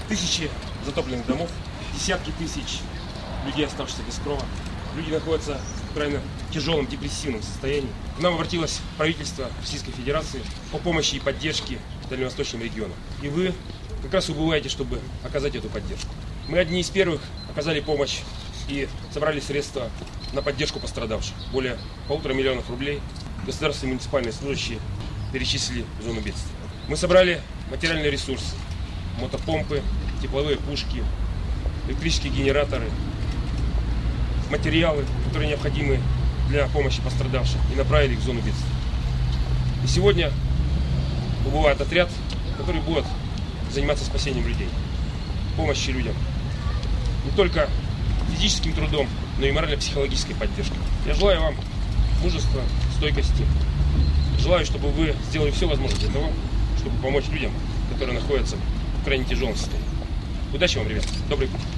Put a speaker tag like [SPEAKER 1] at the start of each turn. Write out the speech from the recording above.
[SPEAKER 1] Тысячи затопленных домов, десятки тысяч людей, оставшихся без крова. Люди находятся в крайне тяжелом депрессивном состоянии. К нам обратилось правительство Российской Федерации по помощи и поддержке дальневосточным регионам. И вы как раз убываете, чтобы оказать эту поддержку. Мы одни из первых оказали помощь и собрали средства на поддержку пострадавших. Более 1,5 миллиона рублей государственные и муниципальные служащие перечислили в зону бедствия. Мы собрали материальные ресурсы, мотопомпы, тепловые пушки, электрические генераторы, материалы, которые необходимы для помощи пострадавшим, и направили их в зону бедствия. И сегодня убывает отряд, который будет заниматься спасением людей, помощью людям. Не только физическим трудом, но и морально-психологической поддержкой. Я желаю вам мужества, стойкости. Желаю, чтобы вы сделали все возможное для того, чтобы помочь людям, которые находятся в крайне тяжелом состоянии. Удачи вам, ребята. Добрый путь.